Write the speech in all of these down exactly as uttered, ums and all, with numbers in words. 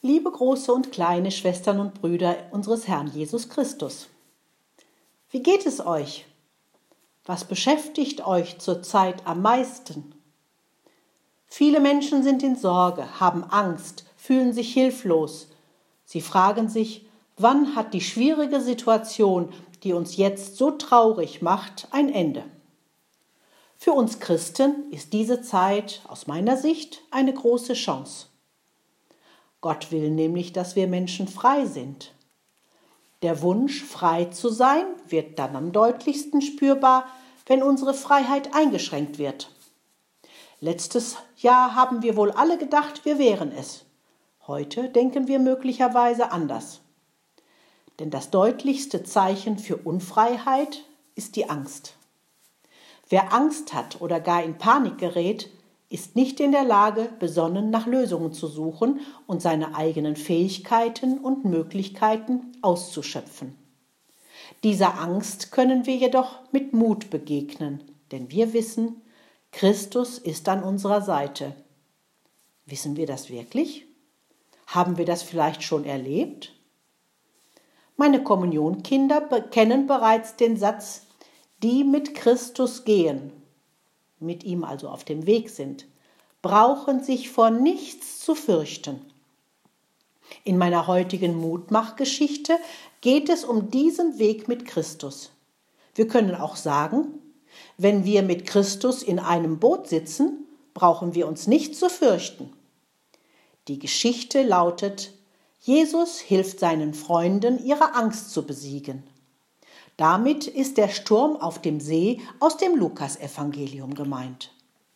Liebe große und kleine Schwestern und Brüder unseres Herrn Jesus Christus. Wie geht es euch? Was beschäftigt euch zurzeit am meisten? Viele Menschen sind in Sorge, haben Angst, fühlen sich hilflos. Sie fragen sich, wann hat die schwierige Situation, die uns jetzt so traurig macht, ein Ende? Für uns Christen ist diese Zeit aus meiner Sicht eine große Chance. Gott will nämlich, dass wir Menschen frei sind. Der Wunsch, frei zu sein, wird dann am deutlichsten spürbar, wenn unsere Freiheit eingeschränkt wird. Letztes Jahr haben wir wohl alle gedacht, wir wären es. Heute denken wir möglicherweise anders. Denn das deutlichste Zeichen für Unfreiheit ist die Angst. Wer Angst hat oder gar in Panik gerät, ist nicht in der Lage, besonnen nach Lösungen zu suchen und seine eigenen Fähigkeiten und Möglichkeiten auszuschöpfen. Dieser Angst können wir jedoch mit Mut begegnen, denn wir wissen, Christus ist an unserer Seite. Wissen wir das wirklich? Haben wir das vielleicht schon erlebt? Meine Kommunionkinder kennen bereits den Satz, die mit Christus gehen, mit ihm also auf dem Weg sind, brauchen sich vor nichts zu fürchten. In meiner heutigen Mutmachgeschichte geht es um diesen Weg mit Christus. Wir können auch sagen, wenn wir mit Christus in einem Boot sitzen, brauchen wir uns nicht zu fürchten. Die Geschichte lautet, Jesus hilft seinen Freunden, ihre Angst zu besiegen. Damit ist der Sturm auf dem See aus dem Lukasevangelium gemeint.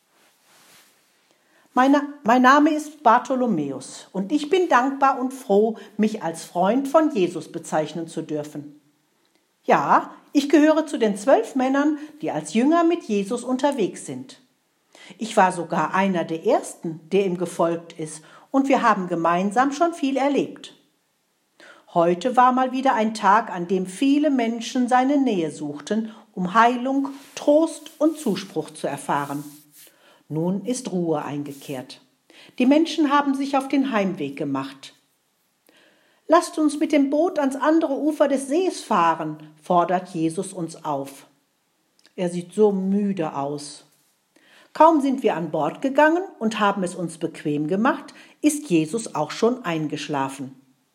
Meine, mein Name ist Bartholomäus und ich bin dankbar und froh, mich als Freund von Jesus bezeichnen zu dürfen. Ja, ich gehöre zu den zwölf Männern, die als Jünger mit Jesus unterwegs sind. Ich war sogar einer der Ersten, der ihm gefolgt ist, und wir haben gemeinsam schon viel erlebt. Heute war mal wieder ein Tag, an dem viele Menschen seine Nähe suchten, um Heilung, Trost und Zuspruch zu erfahren. Nun ist Ruhe eingekehrt. Die Menschen haben sich auf den Heimweg gemacht. Lasst uns mit dem Boot ans andere Ufer des Sees fahren, fordert Jesus uns auf. Er sieht so müde aus. Kaum sind wir an Bord gegangen und haben es uns bequem gemacht, ist Jesus auch schon eingeschlafen.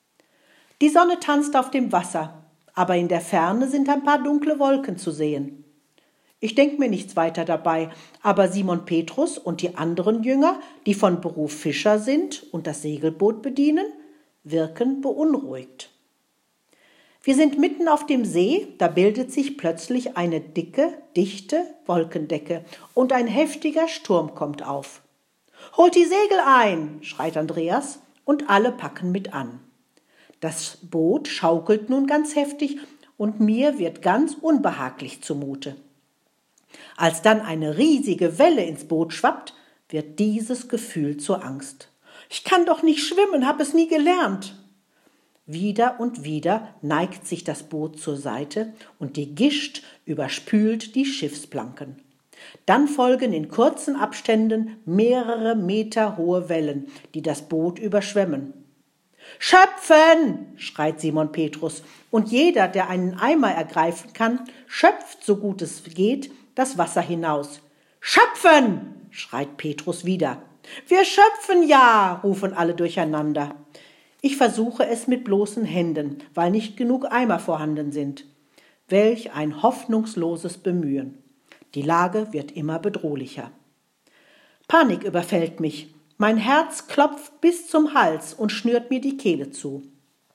Die Sonne tanzt auf dem Wasser, aber in der Ferne sind ein paar dunkle Wolken zu sehen. Ich denke mir nichts weiter dabei, aber Simon Petrus und die anderen Jünger, die von Beruf Fischer sind und das Segelboot bedienen, wirken beunruhigt. Wir sind mitten auf dem See, da bildet sich plötzlich eine dicke, dichte Wolkendecke und ein heftiger Sturm kommt auf. »Holt die Segel ein«, schreit Andreas, und alle packen mit an. Das Boot schaukelt nun ganz heftig und mir wird ganz unbehaglich zumute. Als dann eine riesige Welle ins Boot schwappt, wird dieses Gefühl zur Angst. Ich kann doch nicht schwimmen, habe es nie gelernt. Wieder und wieder neigt sich das Boot zur Seite und die Gischt überspült die Schiffsplanken. Dann folgen in kurzen Abständen mehrere Meter hohe Wellen, die das Boot überschwemmen. »Schöpfen«, schreit Simon Petrus, und jeder, der einen Eimer ergreifen kann, schöpft, so gut es geht, das Wasser hinaus. »Schöpfen«, schreit Petrus wieder. »Wir schöpfen ja«, rufen alle durcheinander. Ich versuche es mit bloßen Händen, weil nicht genug Eimer vorhanden sind. Welch ein hoffnungsloses Bemühen. Die Lage wird immer bedrohlicher. Panik überfällt mich. Mein Herz klopft bis zum Hals und schnürt mir die Kehle zu.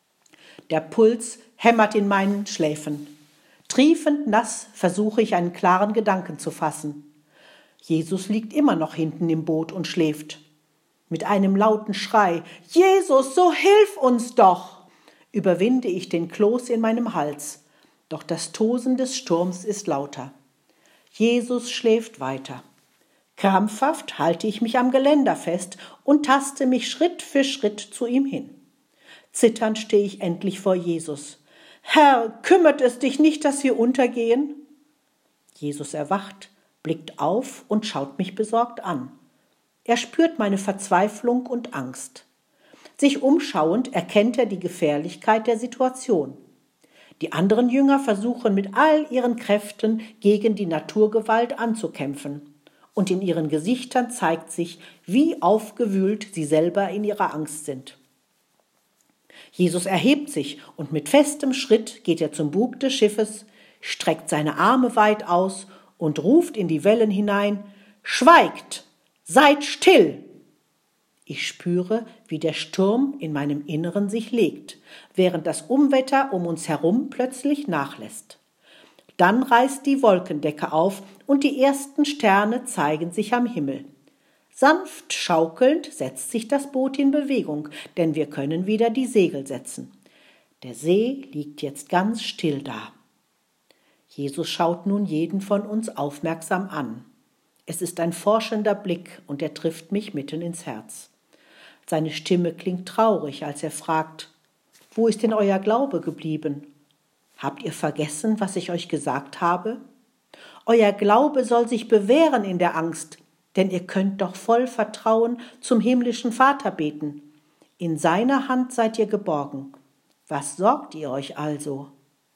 Der Puls hämmert in meinen Schläfen. Triefend nass versuche ich, einen klaren Gedanken zu fassen. Jesus liegt immer noch hinten im Boot und schläft. Mit einem lauten Schrei, »Jesus, so hilf uns doch!« überwinde ich den Kloß in meinem Hals. Doch das Tosen des Sturms ist lauter. Jesus schläft weiter. Krampfhaft halte ich mich am Geländer fest und taste mich Schritt für Schritt zu ihm hin. Zitternd stehe ich endlich vor Jesus. »Herr, kümmert es dich nicht, dass wir untergehen?« Jesus erwacht, blickt auf und schaut mich besorgt an. Er spürt meine Verzweiflung und Angst. Sich umschauend erkennt er die Gefährlichkeit der Situation. Die anderen Jünger versuchen mit all ihren Kräften gegen die Naturgewalt anzukämpfen. Und in ihren Gesichtern zeigt sich, wie aufgewühlt sie selber in ihrer Angst sind. Jesus erhebt sich und mit festem Schritt geht er zum Bug des Schiffes, streckt seine Arme weit aus und ruft in die Wellen hinein: »Schweigt! Seid still!« Ich spüre, wie der Sturm in meinem Inneren sich legt, während das Unwetter um uns herum plötzlich nachlässt. Dann reißt die Wolkendecke auf und die ersten Sterne zeigen sich am Himmel. Sanft schaukelnd setzt sich das Boot in Bewegung, denn wir können wieder die Segel setzen. Der See liegt jetzt ganz still da. Jesus schaut nun jeden von uns aufmerksam an. Es ist ein forschender Blick und er trifft mich mitten ins Herz. Seine Stimme klingt traurig, als er fragt: »Wo ist denn euer Glaube geblieben? Habt ihr vergessen, was ich euch gesagt habe? Euer Glaube soll sich bewähren in der Angst, denn ihr könnt doch voll Vertrauen zum himmlischen Vater beten. In seiner Hand seid ihr geborgen. Was sorgt ihr euch also?«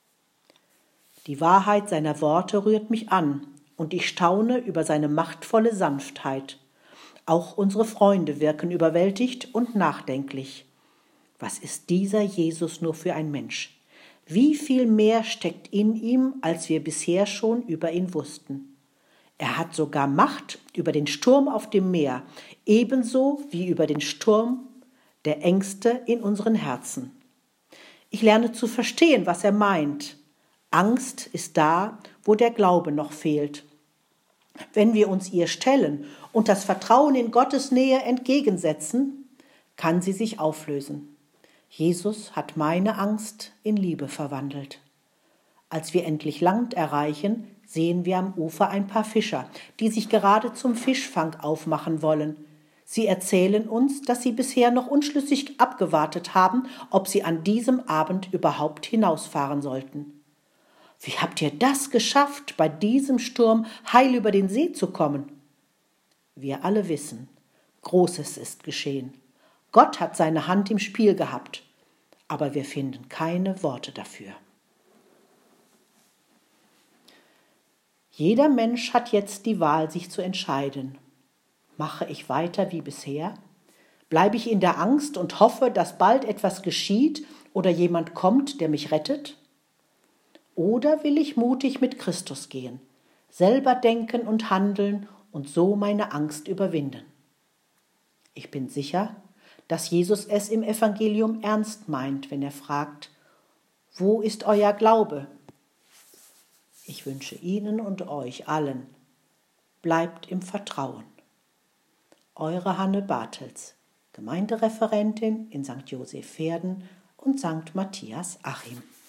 Die Wahrheit seiner Worte rührt mich an und ich staune über seine machtvolle Sanftheit. Auch unsere Freunde wirken überwältigt und nachdenklich. Was ist dieser Jesus nur für ein Mensch? Wie viel mehr steckt in ihm, als wir bisher schon über ihn wussten? Er hat sogar Macht über den Sturm auf dem Meer, ebenso wie über den Sturm der Ängste in unseren Herzen. Ich lerne zu verstehen, was er meint. Angst ist da, wo der Glaube noch fehlt. Wenn wir uns ihr stellen und das Vertrauen in Gottes Nähe entgegensetzen, kann sie sich auflösen. Jesus hat meine Angst in Liebe verwandelt. Als wir endlich Land erreichen, sehen wir am Ufer ein paar Fischer, die sich gerade zum Fischfang aufmachen wollen. Sie erzählen uns, dass sie bisher noch unschlüssig abgewartet haben, ob sie an diesem Abend überhaupt hinausfahren sollten. »Wie habt ihr das geschafft, bei diesem Sturm heil über den See zu kommen?« Wir alle wissen, Großes ist geschehen. Gott hat seine Hand im Spiel gehabt, aber wir finden keine Worte dafür. Jeder Mensch hat jetzt die Wahl, sich zu entscheiden. Mache ich weiter wie bisher? Bleibe ich in der Angst und hoffe, dass bald etwas geschieht oder jemand kommt, der mich rettet? Oder will ich mutig mit Christus gehen, selber denken und handeln und so meine Angst überwinden? Ich bin sicher, dass Jesus es im Evangelium ernst meint, wenn er fragt: »Wo ist euer Glaube?« Ich wünsche Ihnen und euch allen, bleibt im Vertrauen. Eure Hanne Bartels, Gemeindereferentin in Sankt Joseph Verden und Sankt Matthias Achim.